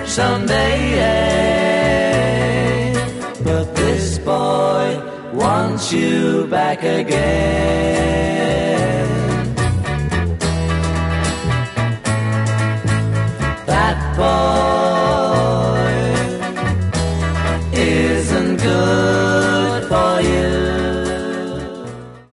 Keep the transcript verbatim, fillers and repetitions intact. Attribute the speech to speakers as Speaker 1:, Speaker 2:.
Speaker 1: someday. But this boy wants you back again.